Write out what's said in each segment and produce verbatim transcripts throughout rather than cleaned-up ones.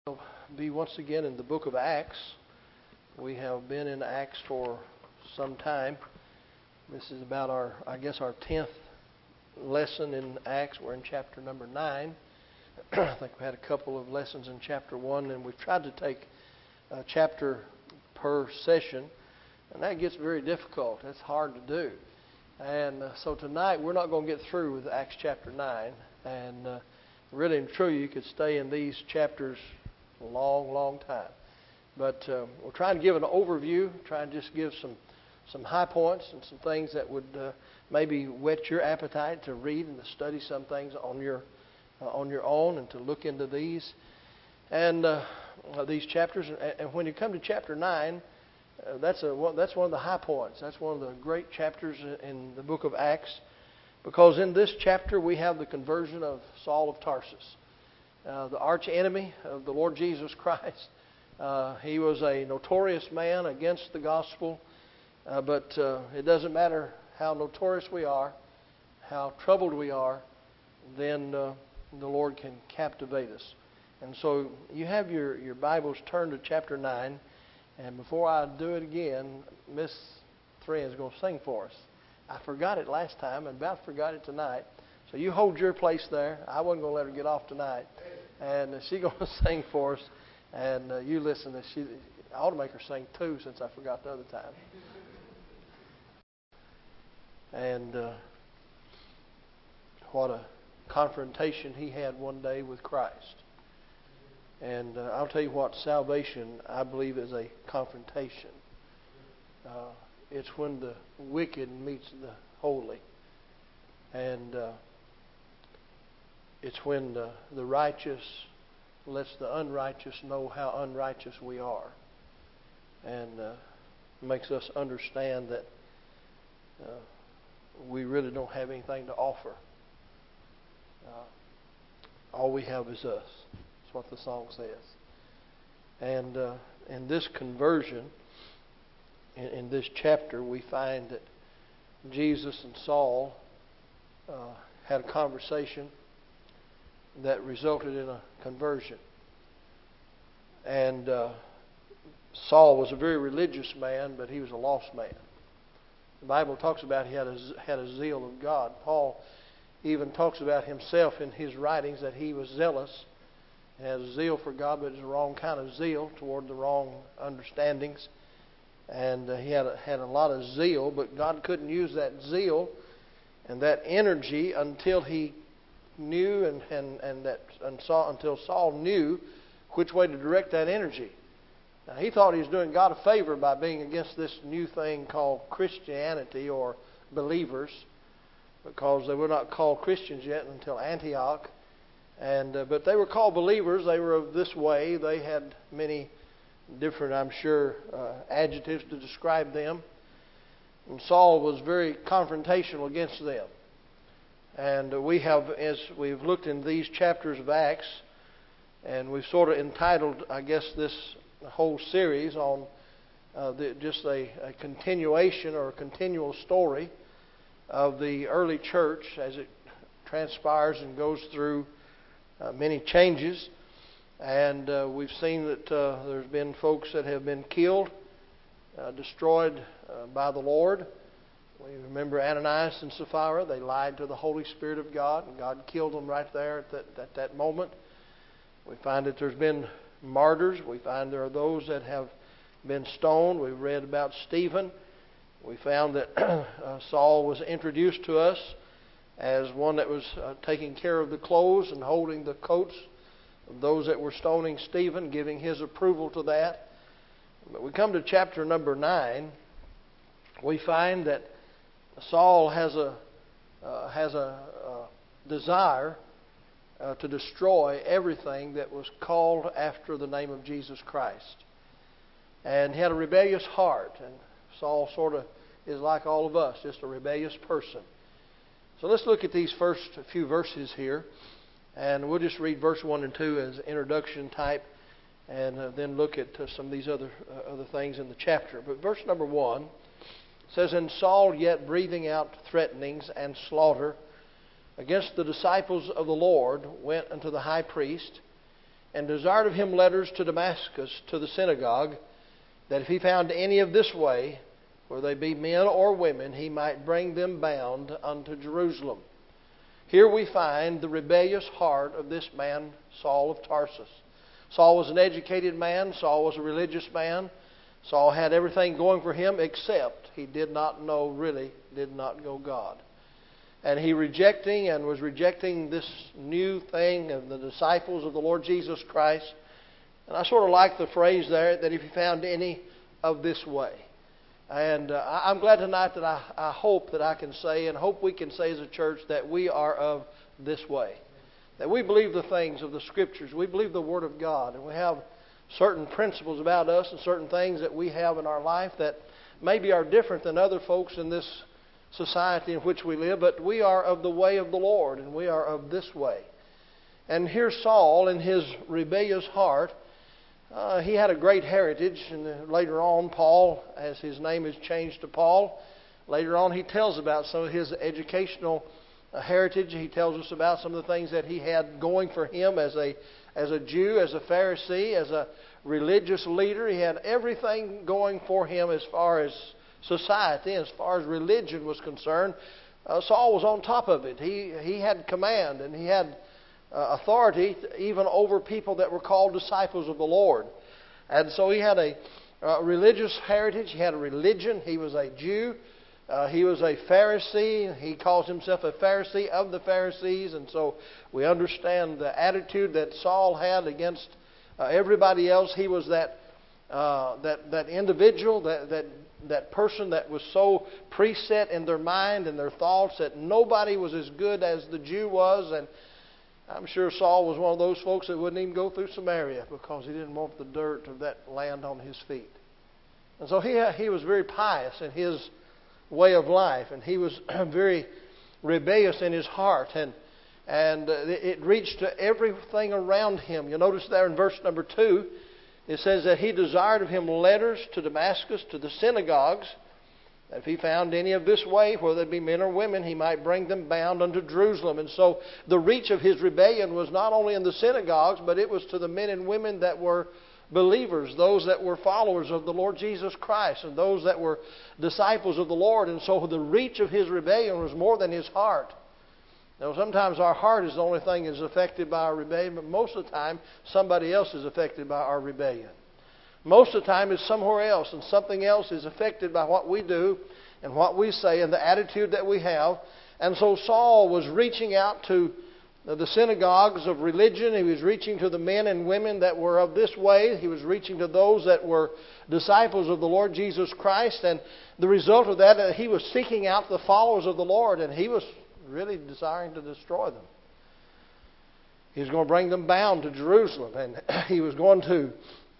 We'll be once again in the book of Acts. We have been in Acts for some time. This is about our, I guess, our tenth lesson in Acts. We're in chapter number nine. I think we had a couple of lessons in chapter one, and we've tried to take a chapter per session, and that gets very difficult. It's hard to do. And uh, so tonight we're not going to get through with Acts chapter nine, and uh, really and truly you could stay in these chapters a long, long time. But uh, we're trying to give an overview, trying to just give some some high points and some things that would uh, maybe whet your appetite to read and to study some things on your uh, on your own and to look into these and uh, uh, these chapters. And, and when you come to chapter nine, uh, that's a well, that's one of the high points. That's one of the great chapters in the book of Acts, because in this chapter we have the conversion of Saul of Tarsus. Uh, the arch enemy of the Lord Jesus Christ. Uh, he was a notorious man against the gospel, uh, but uh, it doesn't matter how notorious we are, how troubled we are, then uh, the Lord can captivate us. And so you have your, your Bibles turned to chapter nine, and before I do it again, Miss Three is going to sing for us. I forgot it last time and about forgot it tonight. So you hold your place there. I wasn't going to let her get off tonight. And she's going to sing for us. And uh, you listen. To she, I ought to make her sing too, since I forgot the other time. And uh, what a confrontation he had one day with Christ. And uh, I'll tell you what, salvation, I believe, is a confrontation. Uh, it's when the wicked meets the holy. And uh, it's when the, the righteous lets the unrighteous know how unrighteous we are, and uh, makes us understand that uh, we really don't have anything to offer. Uh, all we have is us. That's what the song says. And uh, in this conversion, in, in this chapter, we find that Jesus and Saul uh, had a conversation that resulted in a conversion. And uh, Saul was a very religious man, but he was a lost man. The Bible talks about he had a, had a zeal of God. Paul even talks about himself in his writings that he was zealous. He had a zeal for God, but it's the wrong kind of zeal toward the wrong understandings. And uh, he had a, had a lot of zeal, but God couldn't use that zeal and that energy until he knew and, and, and that and Saul, until Saul knew which way to direct that energy. Now, he thought he was doing God a favor by being against this new thing called Christianity or believers, because they were not called Christians yet until Antioch. And uh, but they were called believers. They were of this way. They had many different, I'm sure, uh, adjectives to describe them. And Saul was very confrontational against them. And we have, as we've looked in these chapters of Acts, and we've sort of entitled, I guess, this whole series on uh, the, just a, a continuation or a continual story of the early church as it transpires and goes through uh, many changes. And uh, we've seen that uh, there's been folks that have been killed, uh, destroyed uh, by the Lord. We remember Ananias and Sapphira. They lied to the Holy Spirit of God, and God killed them right there at that, at that moment. We find that there's been martyrs. We find there are those that have been stoned. We've read about Stephen. We found that uh, Saul was introduced to us as one that was uh, taking care of the clothes and holding the coats of those that were stoning Stephen, giving his approval to that. But we come to chapter number nine. We find that Saul has a uh, has a, a desire uh, to destroy everything that was called after the name of Jesus Christ, and he had a rebellious heart. And Saul sort of is like all of us, just a rebellious person. So let's look at these first few verses here, and we'll just read verse one and two as introduction type, and uh, then look at uh, some of these other uh, other things in the chapter. But verse number one says, "And Saul, yet breathing out threatenings and slaughter against the disciples of the Lord, went unto the high priest and desired of him letters to Damascus, to the synagogue, that if he found any of this way, whether they be men or women, he might bring them bound unto Jerusalem. Here we find the rebellious heart of this man, Saul of Tarsus. Saul was an educated man. Saul was a religious man. Saul had everything going for him, except he did not know, really did not know God. And he rejecting and was rejecting this new thing of the disciples of the Lord Jesus Christ. And I sort of like the phrase there, that if he found any of this way. And uh, I'm glad tonight that I, I hope that I can say, and hope we can say as a church, that we are of this way. That we believe the things of the Scriptures. We believe the Word of God. And we have certain principles about us and certain things that we have in our life that maybe are different than other folks in this society in which we live. But we are of the way of the Lord, and we are of this way. And here Saul, in his rebellious heart, Uh, he had a great heritage, and later on, Paul, as his name is changed to Paul, later on he tells about some of his educational uh, heritage. He tells us about some of the things that he had going for him as a as a Jew, as a Pharisee, as a religious leader. He had everything going for him as far as society, as far as religion was concerned. Uh, Saul was on top of it. He he had command, and he had Uh, authority even over people that were called disciples of the Lord. And so he had a uh, religious heritage. He had a religion. He was a Jew. Uh, he was a Pharisee. He calls himself a Pharisee of the Pharisees. And so we understand the attitude that Saul had against uh, everybody else. He was that uh, that that individual, that that that person that was so preset in their mind and their thoughts that nobody was as good as the Jew was. And I'm sure Saul was one of those folks that wouldn't even go through Samaria because he didn't want the dirt of that land on his feet. And so he he was very pious in his way of life, and he was very rebellious in his heart, and and it reached to everything around him. You notice there in verse number two, it says that he desired of him letters to Damascus, to the synagogues, that if he found any of this way, whether it be men or women, he might bring them bound unto Jerusalem. And so the reach of his rebellion was not only in the synagogues, but it was to the men and women that were believers, those that were followers of the Lord Jesus Christ, and those that were disciples of the Lord. And so the reach of his rebellion was more than his heart. Now, sometimes our heart is the only thing that is affected by our rebellion, but most of the time, somebody else is affected by our rebellion. Most of the time it's somewhere else, and something else is affected by what we do and what we say and the attitude that we have. And so Saul was reaching out to the synagogues of religion. He was reaching to the men and women that were of this way. He was reaching to those that were disciples of the Lord Jesus Christ. And the result of that, he was seeking out the followers of the Lord, and he was really desiring to destroy them. He was going to bring them bound to Jerusalem, and he was going to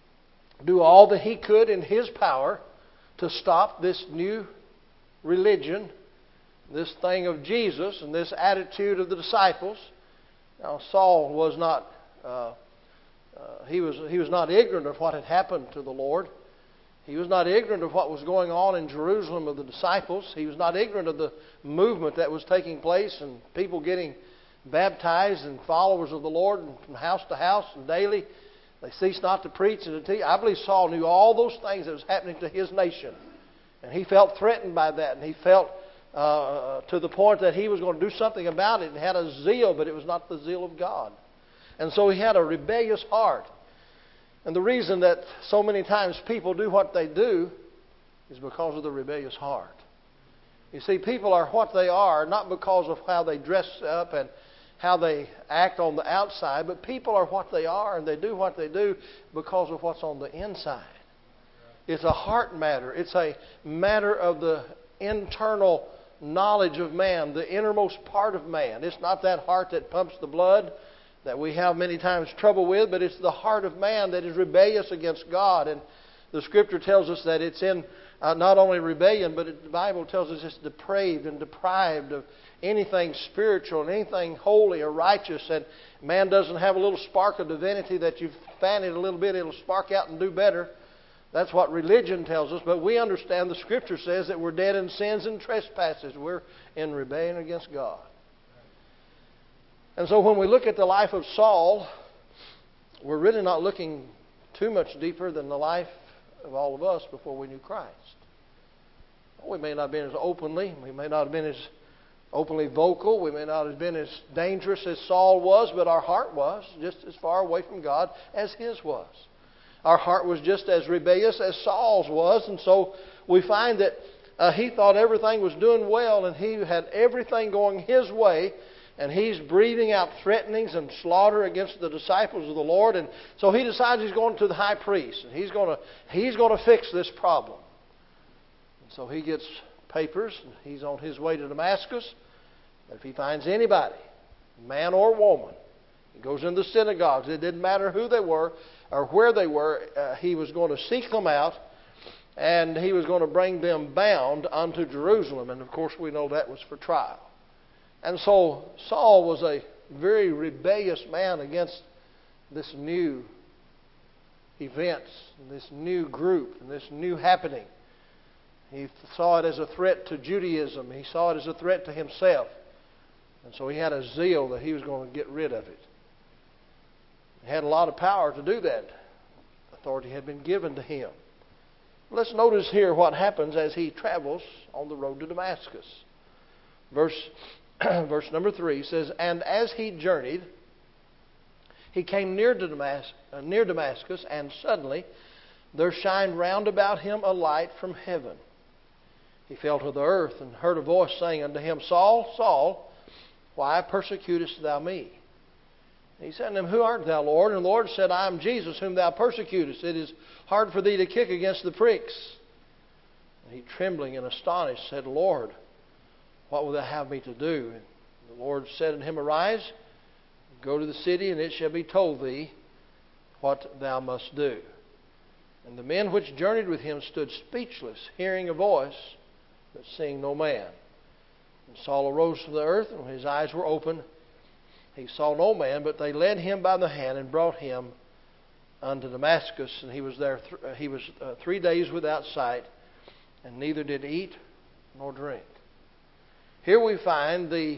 do all that he could in his power to stop this new religion, this thing of Jesus, and this attitude of the disciples. Now, Saul was not uh, uh, he was he was not ignorant of what had happened to the Lord. He was not ignorant of what was going on in Jerusalem of the disciples. He was not ignorant of the movement that was taking place and people getting baptized and followers of the Lord from house to house and daily. They ceased not to preach and to teach. I believe Saul knew all those things that was happening to his nation. And he felt threatened by that. And he felt uh, to the point that he was going to do something about it and had a zeal, but it was not the zeal of God. And so he had a rebellious heart. And the reason that so many times people do what they do is because of the rebellious heart. You see, people are what they are, not because of how they dress up and how they act on the outside, but people are what they are, and they do what they do because of what's on the inside. It's a heart matter. It's a matter of the internal knowledge of man, the innermost part of man. It's not that heart that pumps the blood that we have many times trouble with, but it's the heart of man that is rebellious against God. And the Scripture tells us that it's in uh, not only rebellion, but it, the Bible tells us it's depraved and deprived of anything spiritual and anything holy or righteous. And man doesn't have a little spark of divinity that you fan it a little bit, it'll spark out and do better. That's what religion tells us. But we understand the Scripture says that we're dead in sins and trespasses. We're in rebellion against God. And so when we look at the life of Saul, we're really not looking too much deeper than the life of all of us before we knew Christ. We may not have been as openly, we may not have been as openly vocal, we may not have been as dangerous as Saul was, but our heart was just as far away from God as his was. Our heart was just as rebellious as Saul's was, and so we find that uh, he thought everything was doing well and he had everything going his way, and he's breathing out threatenings and slaughter against the disciples of the Lord, and so he decides he's going to the high priest, and he's going to, he's going to fix this problem. And so he gets papers, and he's on his way to Damascus. If he finds anybody, man or woman, he goes into the synagogues. It didn't matter who they were or where they were. Uh, he was going to seek them out, and he was going to bring them bound unto Jerusalem. And of course, we know that was for trial. And so Saul was a very rebellious man against this new event, this new group, and this new happening. He saw it as a threat to Judaism. He saw it as a threat to himself. And so he had a zeal that he was going to get rid of it. He had a lot of power to do that. Authority had been given to him. Let's notice here what happens as he travels on the road to Damascus. Verse, verse number three says, "And as he journeyed, he came near to Damas- uh, near Damascus, and suddenly there shined round about him a light from heaven. He fell to the earth and heard a voice saying unto him, Saul, Saul, why persecutest thou me? And he said unto him, Who art thou, Lord? And the Lord said, I am Jesus, whom thou persecutest. It is hard for thee to kick against the pricks. And he, trembling and astonished, said, Lord, what wilt thou have me to do? And the Lord said unto him, Arise, go to the city, and it shall be told thee what thou must do. And the men which journeyed with him stood speechless, hearing a voice, but seeing no man. And Saul arose from the earth, and when his eyes were open, he saw no man, but they led him by the hand and brought him unto Damascus. And he was there. Th- he was uh, three days without sight, and neither did eat nor drink. Here we find the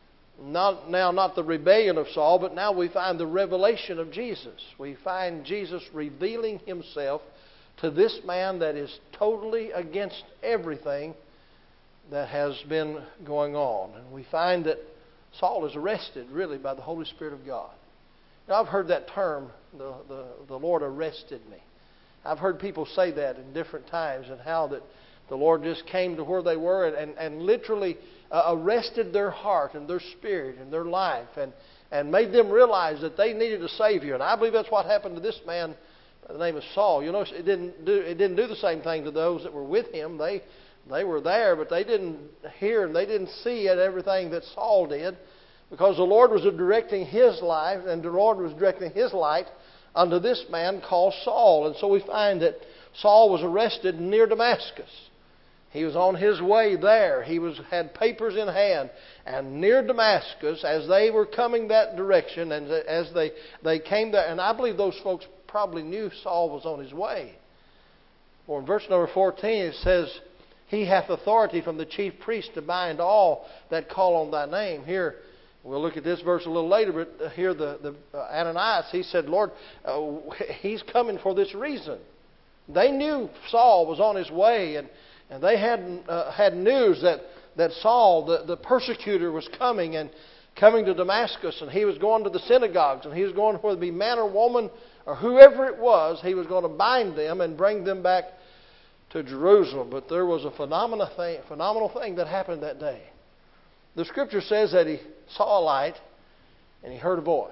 not now not the rebellion of Saul, but now we find the revelation of Jesus. We find Jesus revealing Himself to this man that is totally against everything that has been going on. And we find that Saul is arrested, really, by the Holy Spirit of God. Now, I've heard that term, the, the, the Lord arrested me. I've heard people say that in different times, and how that the Lord just came to where they were and, and, and literally uh, arrested their heart and their spirit and their life, and, and made them realize that they needed a Savior. And I believe that's what happened to this man by the name of Saul. You notice it didn't do, it didn't do the same thing to those that were with him. They They were there, but they didn't hear and they didn't see everything that Saul did, because the Lord was directing his life, and the Lord was directing His light unto this man called Saul. And so we find that Saul was arrested near Damascus. He was on his way there. He was had papers in hand. And near Damascus, as they were coming that direction, and as they, they came there, and I believe those folks probably knew Saul was on his way. For in verse number fourteen it says, He hath authority from the chief priest to bind all that call on thy name. Here, we'll look at this verse a little later, but here the, the uh, Ananias, he said, Lord, uh, he's coming for this reason. They knew Saul was on his way, and, and they had uh, had news that, that Saul, the, the persecutor, was coming and coming to Damascus, and he was going to the synagogues, and he was going, whether it be man or woman or whoever it was, he was going to bind them and bring them back to Jerusalem. But there was a phenomenal thing, phenomenal thing that happened that day. The Scripture says that he saw a light and he heard a voice.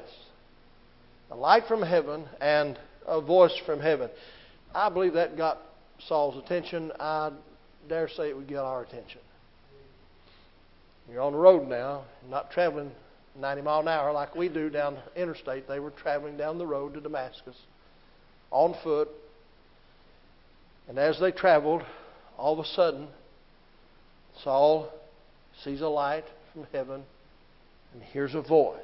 A light from heaven and a voice from heaven. I believe that got Saul's attention. I dare say it would get our attention. You're on the road now, not traveling ninety miles an hour like we do down the interstate. They were traveling down the road to Damascus on foot. And as they traveled, all of a sudden, Saul sees a light from heaven and hears a voice.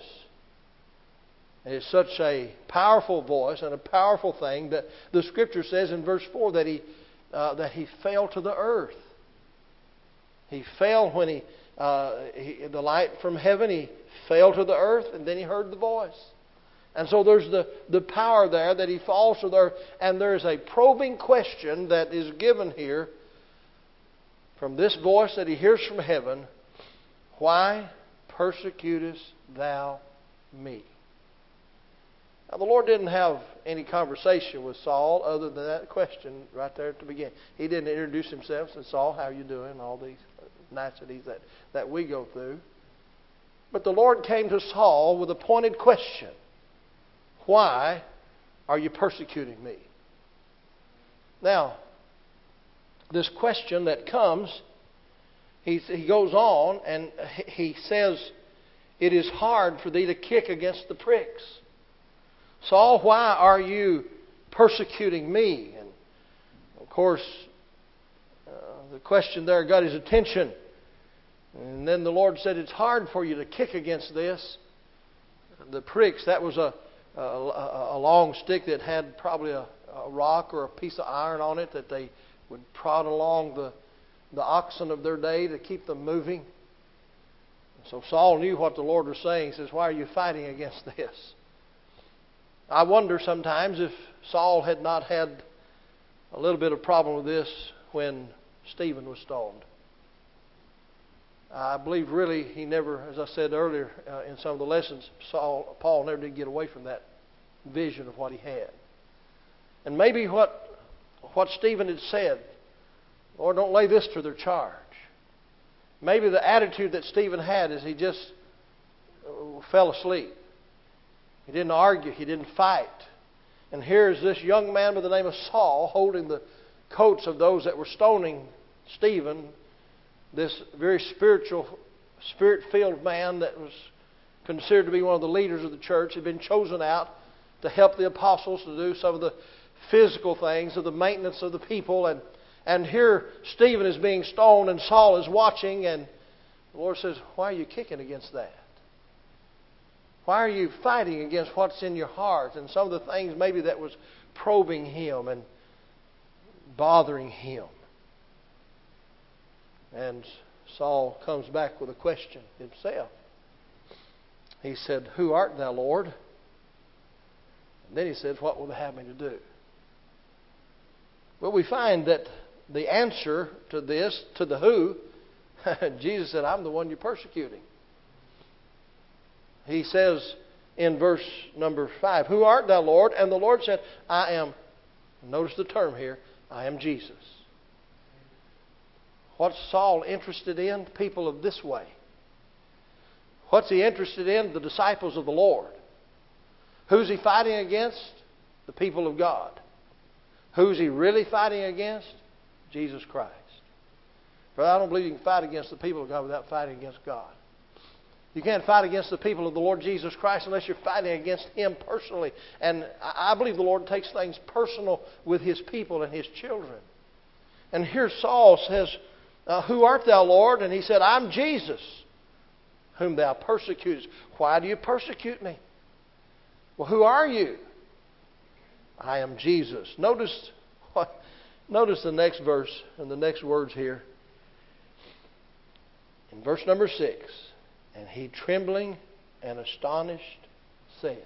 And it's such a powerful voice and a powerful thing that the Scripture says in verse four that he uh, that he fell to the earth. He fell when he, uh, he the light from heaven. He fell to the earth, and then he heard the voice. And so there's the, the power there that he falls to there. And there's a probing question that is given here from this voice that he hears from heaven. Why persecutest thou me? Now the Lord didn't have any conversation with Saul other than that question right there at the beginning. He didn't introduce himself and say, Saul, how are you doing? All these niceties that, that we go through. But the Lord came to Saul with a pointed question. Why are you persecuting me? Now, this question that comes, he, he goes on and he says, it is hard for thee to kick against the pricks. Saul, why are you persecuting me? And of course, uh, the question there got his attention. And then the Lord said, it's hard for you to kick against this. The pricks, that was a, a, a long stick that had probably a, a rock or a piece of iron on it that they would prod along the, the oxen of their day to keep them moving. So Saul knew what the Lord was saying. He says, why are you fighting against this? I wonder sometimes if Saul had not had a little bit of problem with this when Stephen was stoned. I believe really he never, as I said earlier uh, in some of the lessons, Saul, Paul never did get away from that vision of what he had. And maybe what what Stephen had said, Lord, don't lay this to their charge. Maybe the attitude that Stephen had is he just fell asleep. He didn't argue. He didn't fight. And here's this young man by the name of Saul holding the coats of those that were stoning Stephen, this very spiritual, spirit-filled man that was considered to be one of the leaders of the church, had been chosen out to help the apostles to do some of the physical things of the maintenance of the people. And, and here Stephen is being stoned and Saul is watching, and the Lord says, why are you kicking against that? Why are you fighting against what's in your heart and some of the things maybe that was probing him and bothering him? And Saul comes back with a question himself. He said, who art thou, Lord? And then he said, what will thou have me to do? Well, we find that the answer to this, to the who, Jesus said, I'm the one you're persecuting. He says in verse number five, who art thou, Lord? And the Lord said, I am, notice the term here, I am Jesus. What's Saul interested in? People of this way. What's he interested in? The disciples of the Lord. Who's he fighting against? The people of God. Who's he really fighting against? Jesus Christ. For I don't believe you can fight against the people of God without fighting against God. You can't fight against the people of the Lord Jesus Christ unless you're fighting against Him personally. And I believe the Lord takes things personal with His people and His children. And here Saul says, uh, who art thou, Lord? And he said, I'm Jesus, whom thou persecutest. Why do you persecute me? Well, who are you? I am Jesus. Notice what, notice the next verse and the next words here. In verse number six. And he, trembling and astonished, said.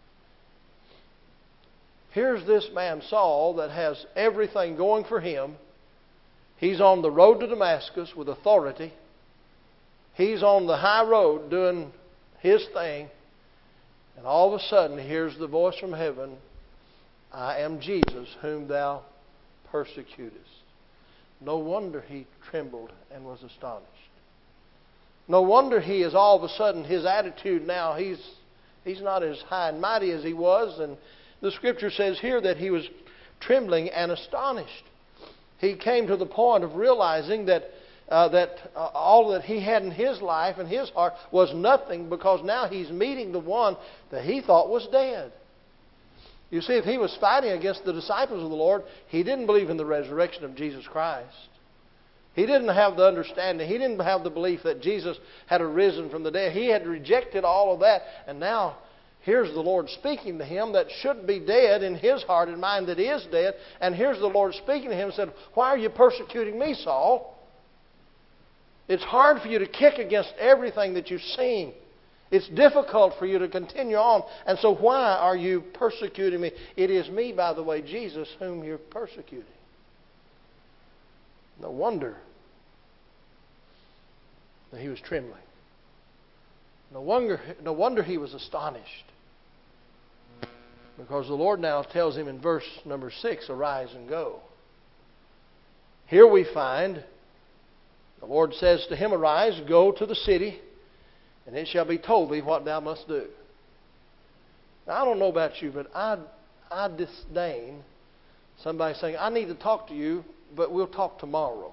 Here's this man, Saul, that has everything going for him. He's on the road to Damascus with authority. He's on the high road doing his thing. And all of a sudden, he hears the voice from heaven, I am Jesus, whom thou persecutest. No wonder he trembled and was astonished. No wonder he is all of a sudden, his attitude now, he's he's not as high and mighty as he was. And the Scripture says here that he was trembling and astonished. He came to the point of realizing that uh, that uh, all that he had in his life and his heart was nothing, because now he's meeting the one that he thought was dead. You see, if he was fighting against the disciples of the Lord, he didn't believe in the resurrection of Jesus Christ. He didn't have the understanding. He didn't have the belief that Jesus had arisen from the dead. He had rejected all of that. And now, here's the Lord speaking to him that should be dead in his heart and mind that is dead. And here's the Lord speaking to him and said, why are you persecuting me, Saul? It's hard for you to kick against everything that you've seen It's difficult for you to continue on. And so why are you persecuting me? It is me, by the way, Jesus, whom you're persecuting. No wonder that he was trembling. No wonder, no wonder he was astonished. Because the Lord now tells him in verse number six, arise and go. Here we find the Lord says to him, arise, go to the city, and it shall be told thee what thou must do. Now, I don't know about you, but I, I disdain somebody saying, I need to talk to you, but we'll talk tomorrow.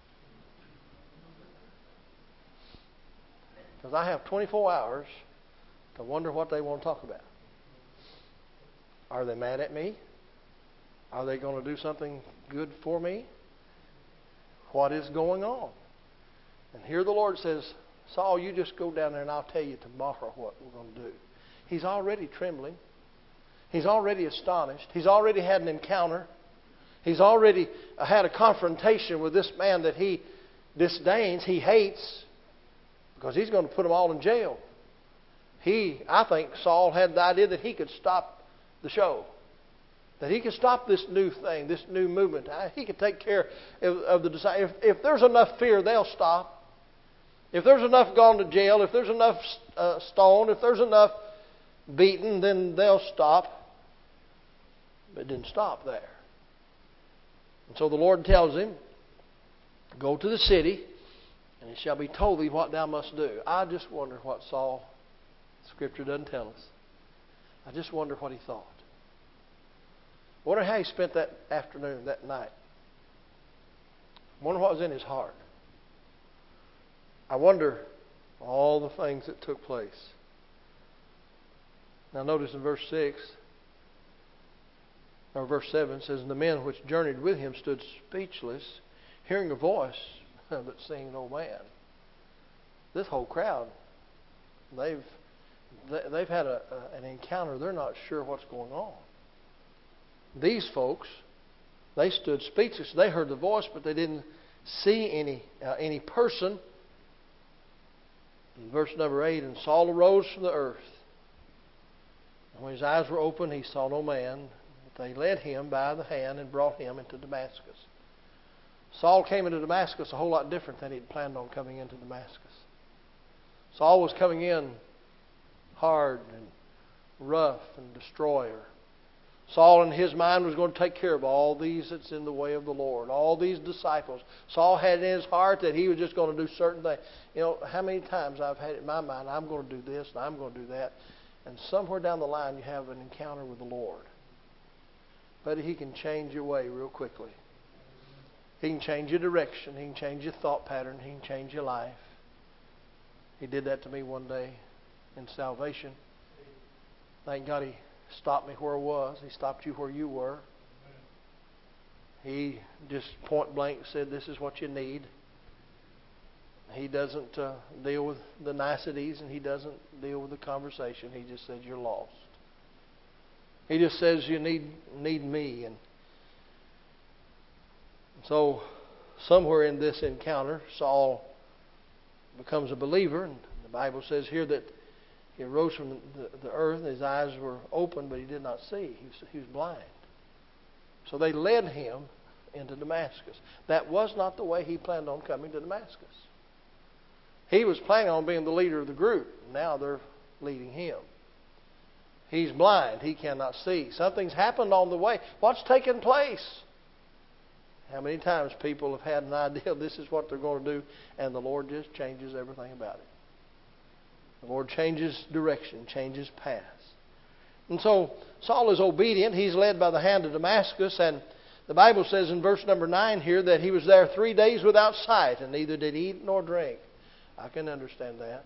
Because I have twenty-four hours to wonder what they want to talk about. Are they mad at me? Are they going to do something good for me? What is going on? And here the Lord says, Saul, you just go down there and I'll tell you tomorrow what we're going to do. He's already trembling. He's already astonished. He's already had an encounter. He's already had a confrontation with this man that he disdains, he hates, because he's going to put them all in jail. He, I think Saul had the idea that he could stop the show. That he could stop this new thing, this new movement. He could take care of, of the disciples. If, if there's enough fear, they'll stop. If there's enough gone to jail, if there's enough uh, stoned, if there's enough beaten, then they'll stop. But it didn't stop there. And so the Lord tells him, go to the city, and it shall be told thee what thou must do. I just wonder what Saul, Scripture doesn't tell us. I just wonder what he thought. I wonder how he spent that afternoon, that night. I wonder what was in his heart. I wonder all the things that took place. Now notice in verse six, or verse seven, it says, and the men which journeyed with him stood speechless, hearing a voice, but seeing no man. This whole crowd, they've they've had a, a, an encounter. They're not sure what's going on. These folks, they stood speechless. They heard the voice, but they didn't see any uh, any person. In verse number eight, and Saul arose from the earth. And when his eyes were opened, he saw no man. But they led him by the hand and brought him into Damascus. Saul came into Damascus a whole lot different than he'd planned on coming into Damascus. Saul was coming in hard and rough and destroyer. Saul in his mind was going to take care of all these that's in the way of the Lord, all these disciples. Saul had in his heart that he was just going to do certain things. You know, how many times I've had it in my mind, I'm going to do this and I'm going to do that. And somewhere down the line you have an encounter with the Lord. But He can change your way real quickly. He can change your direction. He can change your thought pattern. He can change your life. He did that to me one day in salvation. Thank God He stopped me where I was. He stopped you where you were. He just point blank said, this is what you need. He doesn't uh, deal with the niceties, and He doesn't deal with the conversation. He just says, you're lost. He just says, you need need me. And so somewhere in this encounter, Saul becomes a believer. And the Bible says here that he arose from the, the earth, and his eyes were open, but he did not see. He was, he was blind. So they led him into Damascus. That was not the way he planned on coming to Damascus. He was planning on being the leader of the group. Now they're leading him. He's blind. He cannot see. Something's happened on the way. What's taken place? How many times people have had an idea this is what they're going to do, and the Lord just changes everything about it. The Lord changes direction, changes paths. And so Saul is obedient. He's led by the hand of Damascus. And the Bible says in verse number nine here that he was there three days without sight, and neither did eat nor drink. I can understand that.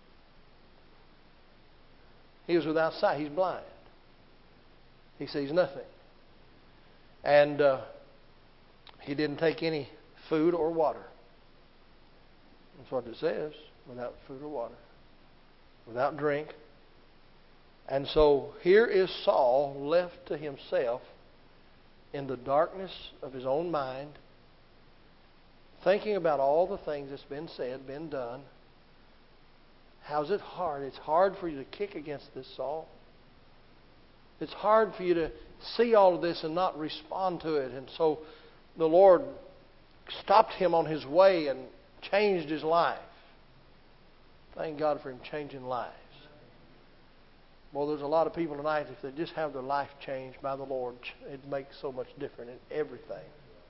He was without sight. He's blind. He sees nothing. And uh, he didn't take any food or water. That's what it says, without food or water. Without drink. And so here is Saul left to himself in the darkness of his own mind, thinking about all the things that's been said, been done. How's it hard? It's hard for you to kick against this, Saul. It's hard for you to see all of this and not respond to it. And so the Lord stopped him on his way and changed his life. Thank God for Him changing lives. Well, there's a lot of people tonight, if they just have their life changed by the Lord, it makes so much difference in everything.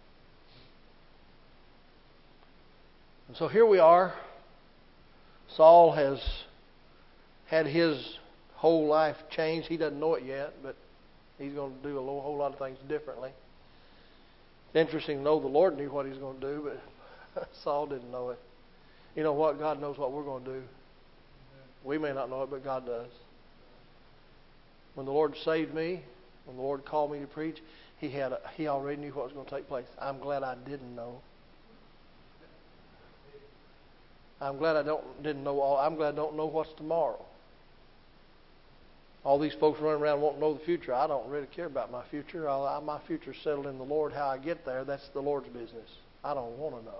And so here we are. Saul has had his whole life changed. He doesn't know it yet, but he's going to do a whole lot of things differently. It's interesting to know the Lord knew what He was going to do, but Saul didn't know it. You know what? God knows what we're going to do. We may not know it, but God does. When the Lord saved me, when the Lord called me to preach, He had a, He already knew what was going to take place. I'm glad I didn't know. I'm glad I don't didn't know all. I'm glad I don't know what's tomorrow. All these folks running around wanting to know the future. I don't really care about my future. I, my future's settled in the Lord. How I get there, that's the Lord's business. I don't want to know.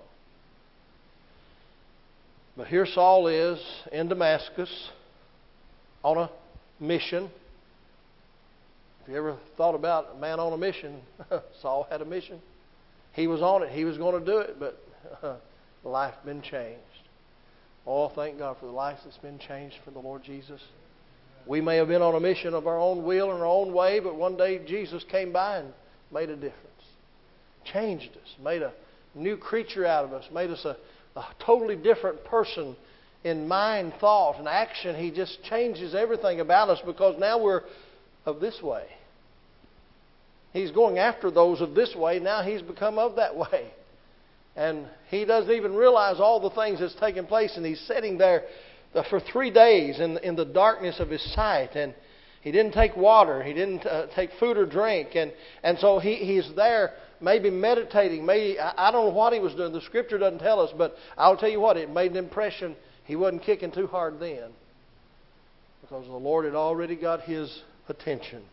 But here Saul is in Damascus on a mission. If you ever thought about a man on a mission, Saul had a mission. He was on it. He was going to do it, but uh, life had been changed. Oh, thank God for the life that's been changed for the Lord Jesus. We may have been on a mission of our own will and our own way, but one day Jesus came by and made a difference. Changed us, made a new creature out of us, made us a A totally different person in mind, thought, and action. He just changes everything about us because now we're of this way. He's going after those of this way. Now He's become of that way. And he doesn't even realize all the things that's taking place. And he's sitting there for three days in, in the darkness of his sight. And he didn't take water. He didn't uh, take food or drink. And, and so he, he's there maybe meditating. Maybe, I don't know what he was doing. The Scripture doesn't tell us. But I'll tell you what, it made an impression. He wasn't kicking too hard then, because the Lord had already got his attention.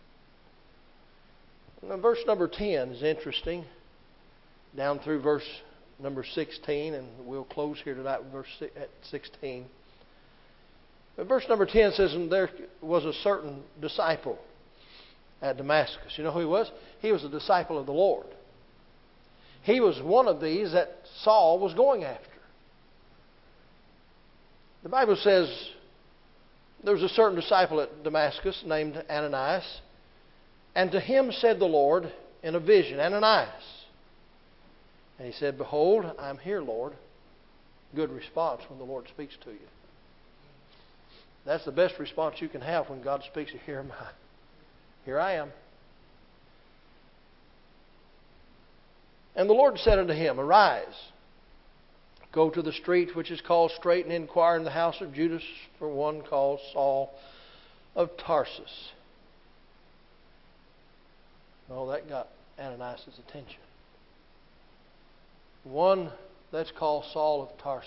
Now, verse number ten is interesting. Down through verse number sixteen. And we'll close here tonight with verse sixteen. But verse number ten says, and there was a certain disciple at Damascus. You know who he was? He was a disciple of the Lord. He was one of these that Saul was going after. The Bible says there was a certain disciple at Damascus named Ananias. And to him said the Lord in a vision, Ananias. And he said, behold, I'm here, Lord. Good response when the Lord speaks to you. That's the best response you can have when God speaks to you. Here am I. Here I am. And the Lord said unto him, arise, go to the street which is called Straight, and inquire in the house of Judas for one called Saul of Tarsus. Oh, that got Ananias' attention. One that's called Saul of Tarsus.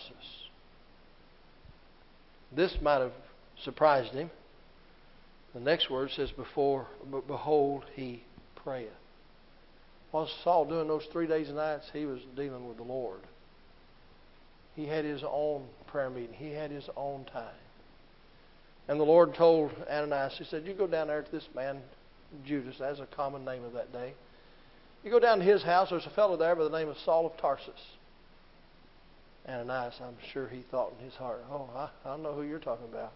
This might have surprised him. The next word says, before, but behold, he prayeth. What was Saul doing those three days and nights? He was dealing with the Lord. He had his own prayer meeting. He had his own time. And the Lord told Ananias, he said, you go down there to this man, Judas, that's a common name of that day. You go down to his house, there's a fellow there by the name of Saul of Tarsus. Ananias, I'm sure he thought in his heart, oh, I, I know who you're talking about.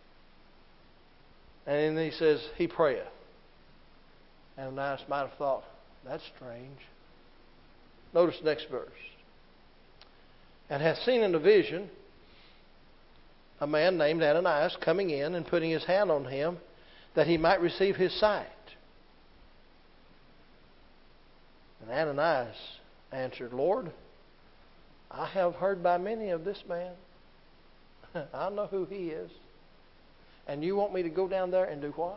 And then he says, he prayeth. Ananias might have thought, that's strange. Notice the next verse. And hath seen in a vision a man named Ananias coming in and putting his hand on him that he might receive his sight. And Ananias answered, Lord, I have heard by many of this man. I know who he is. And you want me to go down there and do what?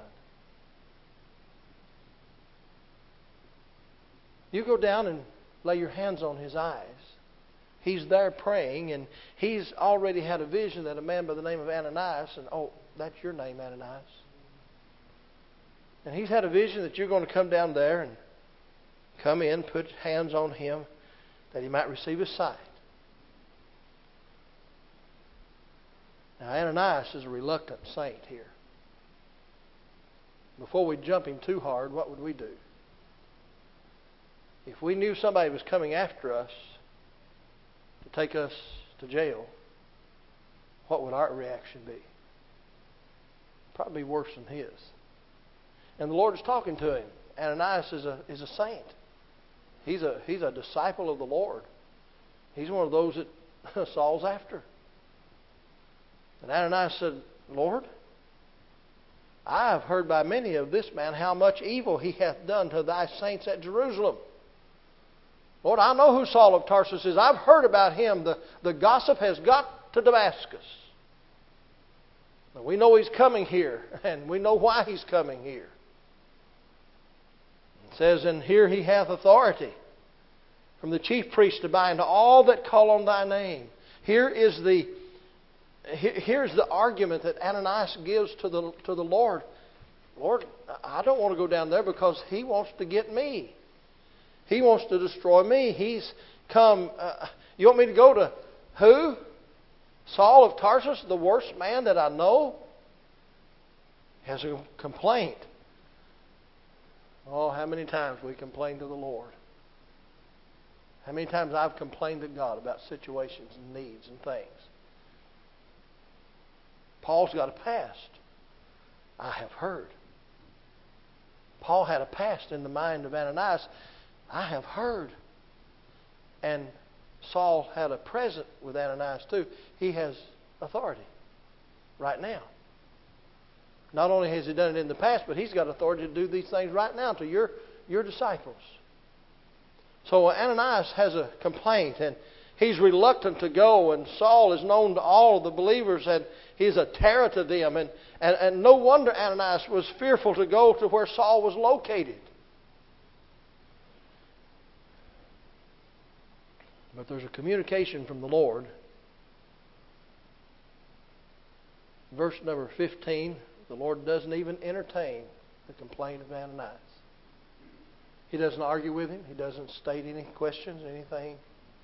You go down and lay your hands on his eyes. He's there praying, and he's already had a vision that a man by the name of Ananias, and oh, that's your name, Ananias. And he's had a vision that you're going to come down there and come in, put hands on him, that he might receive his sight. Now, Ananias is a reluctant saint here. Before we jump him too hard, what would we do? If we knew somebody was coming after us to take us to jail, what would our reaction be? Probably worse than his. And the Lord is talking to him. Ananias is a is a saint. He's a he's a disciple of the Lord. He's one of those that Saul's after. And Ananias said, Lord, I have heard by many of this man how much evil he hath done to thy saints at Jerusalem. Lord, I know who Saul of Tarsus is. I've heard about him. The, the gossip has got to Damascus. And we know he's coming here, and we know why he's coming here. It says, and here he hath authority from the chief priest to bind all that call on thy name. Here is the here's the argument that Ananias gives to the to the Lord. Lord, I don't want to go down there because he wants to get me. He wants to destroy me. He's come. Uh, you want me to go to who? Saul of Tarsus, the worst man that I know, has a complaint. Oh, how many times we complain to the Lord. How many times I've complained to God about situations and needs and things. Paul's got a past. I have heard. Paul had a past in the mind of Ananias. I have heard. And Saul had a present with Ananias too. He has authority right now. Not only has he done it in the past, but he's got authority to do these things right now to your, your disciples. So Ananias has a complaint, and he's reluctant to go, and Saul is known to all of the believers, and he's a terror to them. And, and, and no wonder Ananias was fearful to go to where Saul was located. But there's a communication from the Lord. Verse number fifteen, the Lord doesn't even entertain the complaint of Ananias. He doesn't argue with him. He doesn't state any questions, anything.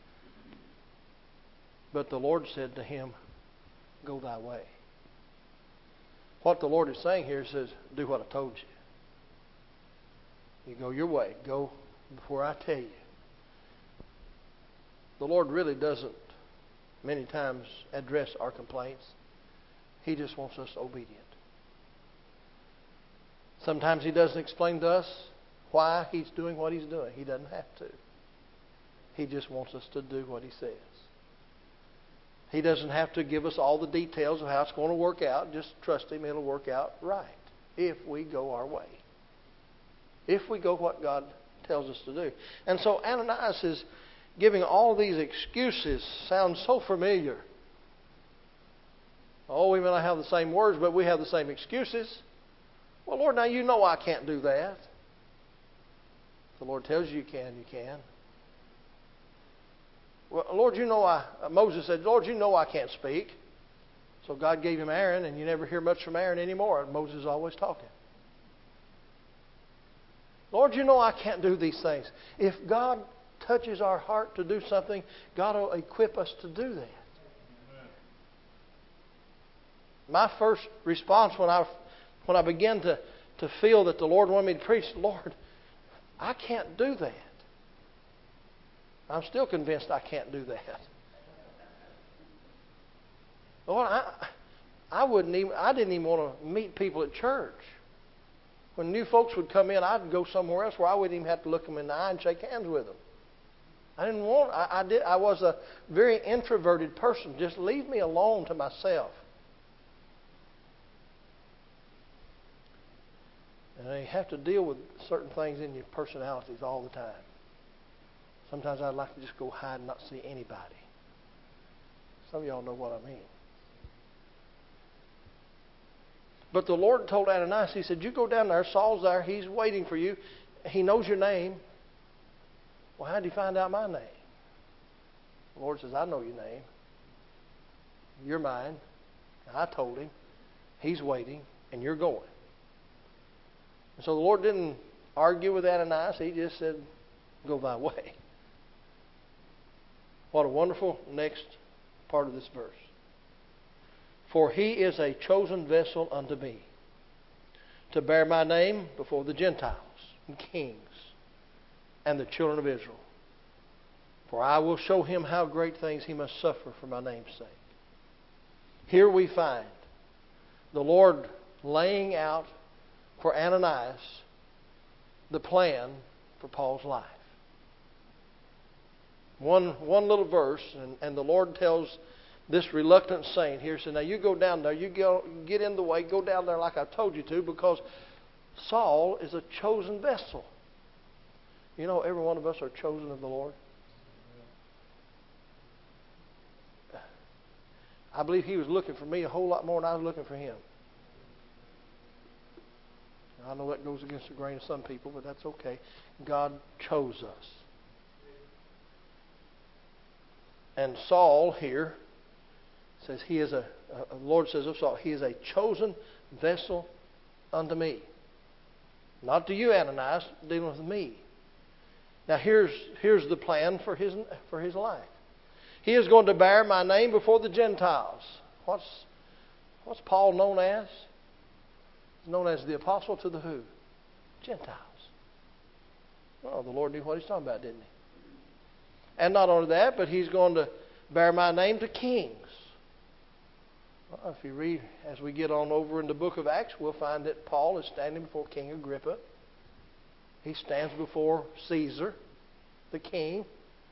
But the Lord said to him, go thy way. What the Lord is saying here says, do what I told you. You go your way. Go before I tell you. The Lord really doesn't many times address our complaints. He just wants us obedient. Sometimes He doesn't explain to us why He's doing what He's doing. He doesn't have to. He just wants us to do what He says. He doesn't have to give us all the details of how it's going to work out. Just trust Him, it'll work out right if we go our way. If we go what God tells us to do. And so Ananias is giving all these excuses. Sounds so familiar. Oh, we may not have the same words, but we have the same excuses. Well, Lord, now you know I can't do that. If the Lord tells you you can, you can. Well, Lord, you know I... Moses said, Lord, you know I can't speak. So God gave him Aaron, and you never hear much from Aaron anymore. Moses is always talking. Lord, you know I can't do these things. If God touches our heart to do something, God will equip us to do that. My first response when I when I began to, to feel that the Lord wanted me to preach, Lord, I can't do that. I'm still convinced I can't do that. Lord, I I wouldn't even I didn't even want to meet people at church. When new folks would come in, I'd go somewhere else where I wouldn't even have to look them in the eye and shake hands with them. I didn't want. I, I did. I was a very introverted person. Just leave me alone to myself. And you have to deal with certain things in your personalities all the time. Sometimes I'd like to just go hide and not see anybody. Some of y'all know what I mean. But the Lord told Ananias, He said, you go down there, Saul's there, he's waiting for you. He knows your name. Well, how did he find out my name? The Lord says, I know your name. You're mine. And I told him. He's waiting, and you're going. And so the Lord didn't argue with Ananias. He just said, go thy way. What a wonderful next part of this verse. For he is a chosen vessel unto me, to bear my name before the Gentiles and kings and the children of Israel. For I will show him how great things he must suffer for my name's sake. Here we find the Lord laying out for Ananias the plan for Paul's life. One, one little verse, and, and the Lord tells this reluctant saint here, said, now you go down there, you go, get in the way, go down there like I told you to, because Saul is a chosen vessel. You know, every one of us are chosen of the Lord. I believe he was looking for me a whole lot more than I was looking for him. I know that goes against the grain of some people, but that's okay. God chose us. And Saul here says he is a, the Lord says of Saul, he is a chosen vessel unto me. Not to you, Ananias, dealing with me. Now here's here's the plan for his for his life. He is going to bear my name before the Gentiles. What's what's Paul known as? He's known as the apostle to the who? Gentiles. Well, the Lord knew what he's talking about, didn't he? And not only that, but he's going to bear my name to kings. Well, if you read, as we get on over in the book of Acts, we'll find that Paul is standing before King Agrippa. He stands before Caesar, the king.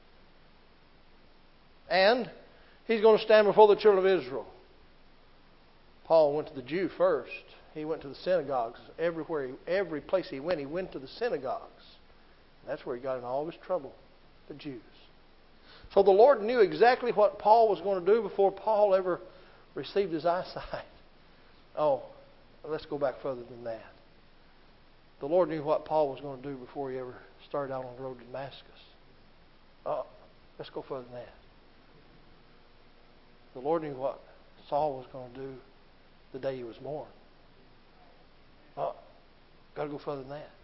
And he's going to stand before the children of Israel. Paul went to the Jew first. He went to the synagogues. Everywhere, he, every place he went, he went to the synagogues. That's where he got in all of his trouble, the Jews. So the Lord knew exactly what Paul was going to do before Paul ever received his eyesight. Oh, let's go back further than that. The Lord knew what Paul was going to do before he ever started out on the road to Damascus. Oh, let's go further than that. The Lord knew what Saul was going to do the day he was born. Oh, got to go further than that.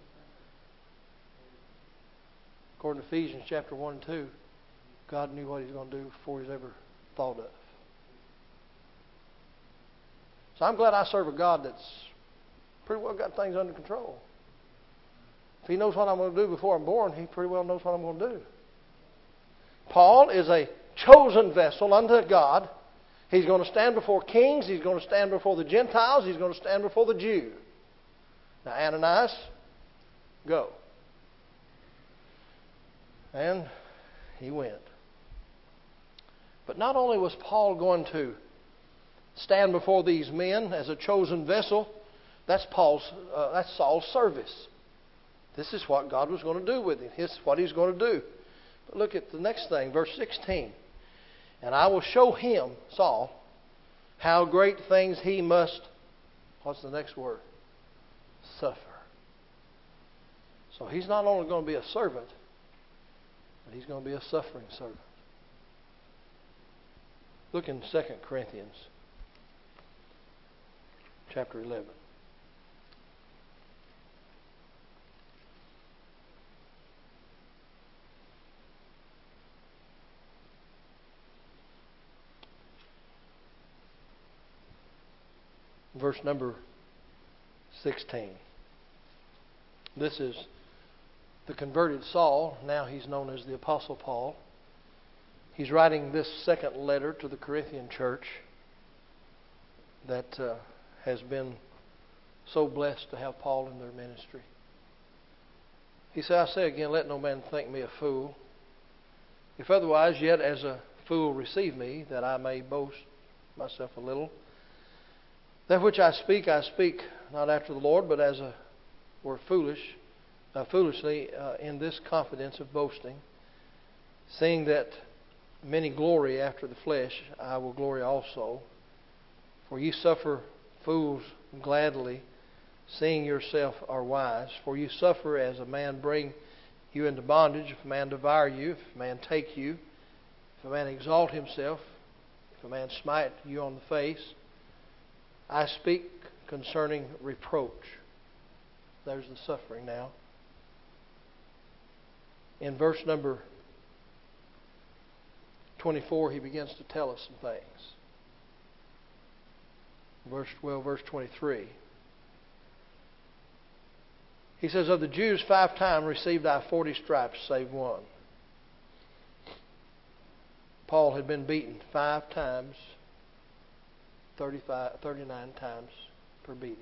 According to Ephesians chapter one and two, God knew what he was going to do before he was ever thought of. So I'm glad I serve a God that's pretty well got things under control. If he knows what I'm going to do before I'm born, he pretty well knows what I'm going to do. Paul is a chosen vessel unto God. He's going to stand before kings. He's going to stand before the Gentiles. He's going to stand before the Jew. Now, Ananias, go. And he went. But not only was Paul going to stand before these men as a chosen vessel, that's Paul's, uh, that's Saul's service. This is what God was going to do with him. This is what he's going to do. But look at the next thing, verse sixteen. And I will show him, Saul, how great things he must, what's the next word? Suffer. So he's not only going to be a servant, but he's going to be a suffering servant. Look in Second Corinthians chapter eleven. Verse number sixteen. This is the converted Saul. Now he's known as the Apostle Paul. He's writing this second letter to the Corinthian church that uh, has been so blessed to have Paul in their ministry. He said, I say again, let no man think me a fool. If otherwise, yet as a fool receive me, that I may boast myself a little. That which I speak, I speak not after the Lord, but as a were foolish, uh, foolishly uh, in this confidence of boasting, seeing that many glory after the flesh, I will glory also. For ye suffer fools gladly, seeing yourself are wise. For you suffer as a man bring you into bondage, if a man devour you, if a man take you, if a man exalt himself, if a man smite you on the face. I speak concerning reproach. There's the suffering now. In verse number twenty-four, he begins to tell us some things. verse twelve, verse twenty-three. He says, of the Jews five times received I forty stripes, save one. Paul had been beaten five times, thirty-five, thirty-nine times per beating.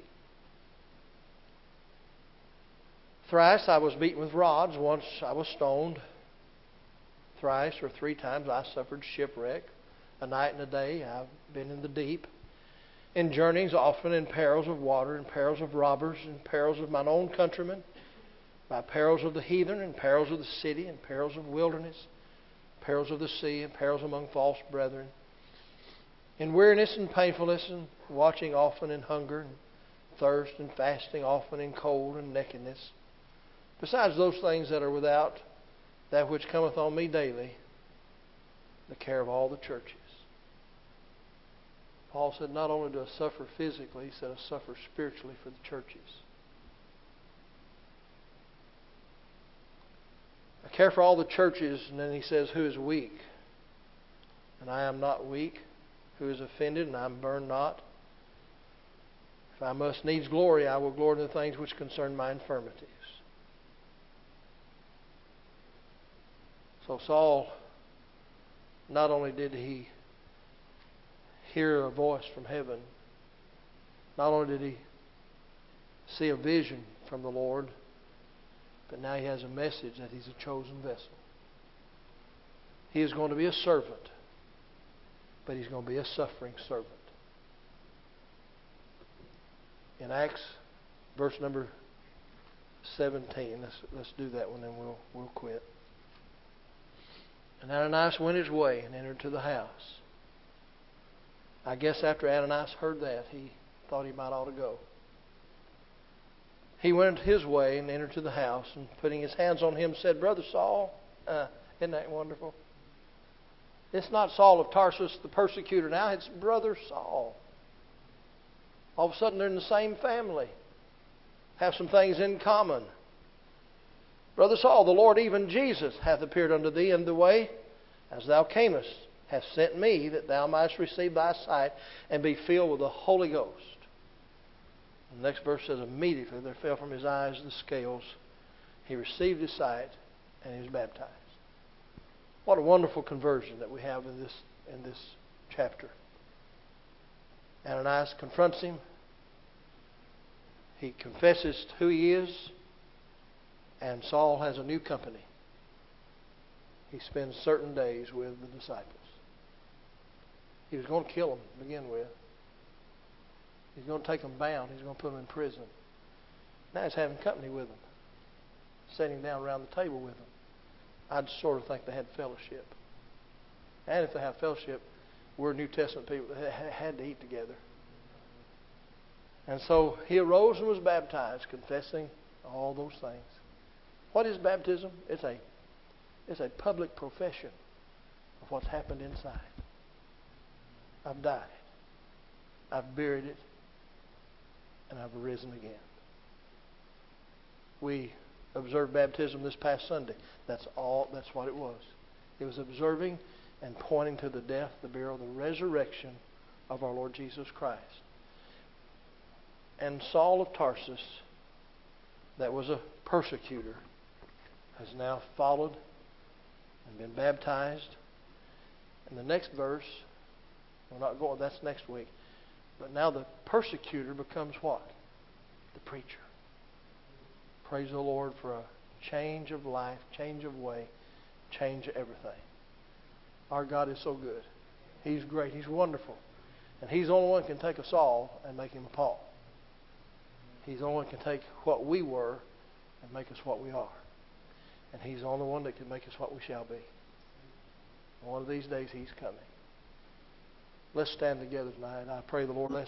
Thrice I was beaten with rods. Once I was stoned. Thrice or three times I suffered shipwreck. A night and a day I've been in the deep. In journeys often in perils of water, in perils of robbers, in perils of mine own countrymen, by perils of the heathen, in perils of the city, in perils of wilderness, perils of the sea, and perils among false brethren. In weariness and painfulness, and watching often in hunger, and thirst, and fasting often in cold and nakedness. Besides those things that are without, that which cometh on me daily, the care of all the churches. Paul said, not only do I suffer physically, he said, I suffer spiritually for the churches. I care for all the churches, and then he says, who is weak? And I am not weak. Who is offended, and I am burned not. If I must needs glory, I will glory in the things which concern my infirmities. So Saul, not only did he hear a voice from heaven, not only did he see a vision from the Lord, but now he has a message that he's a chosen vessel. He is going to be a servant, but he's going to be a suffering servant. In Acts, verse number seventeen, let's let's do that one, then we'll we'll quit. And Ananias went his way and entered to the house. I guess after Ananias heard that, he thought he might ought to go. He went his way and entered to the house, and putting his hands on him, said, Brother Saul, uh, isn't that wonderful? It's not Saul of Tarsus, the persecutor now. It's Brother Saul. All of a sudden, they're in the same family. Have some things in common. Brother Saul, the Lord, even Jesus, hath appeared unto thee in the way, as thou camest, hath sent me, that thou mightest receive thy sight, and be filled with the Holy Ghost. The next verse says, immediately there fell from his eyes the scales. He received his sight, and he was baptized. What a wonderful conversion that we have in this in this chapter. Ananias confronts him. He confesses who he is. And Saul has a new company. He spends certain days with the disciples. He was going to kill them to begin with. He's going to take them bound. He's going to put them in prison. Now he's having company with them. Sitting down around the table with them. I'd sort of think they had fellowship. And if they have fellowship, we're New Testament people that had to eat together. And so he arose and was baptized, confessing all those things. What is baptism? It's a, it's a public profession of what's happened inside. I've died it. I've buried it. And I've arisen again. We observed baptism this past Sunday. That's all. That's what it was. It was observing and pointing to the death, the burial, the resurrection of our Lord Jesus Christ. And Saul of Tarsus, that was a persecutor, has now followed and been baptized. And the next verse, we're not going, that's next week. But now the persecutor becomes what? The preacher. Praise the Lord for a change of life, change of way, change of everything. Our God is so good. He's great. He's wonderful. And He's the only one who can take a Saul and make him a Paul. He's the only one who can take what we were and make us what we are. And He's the only one that can make us what we shall be. And one of these days He's coming. Let's stand together tonight. I pray the Lord bless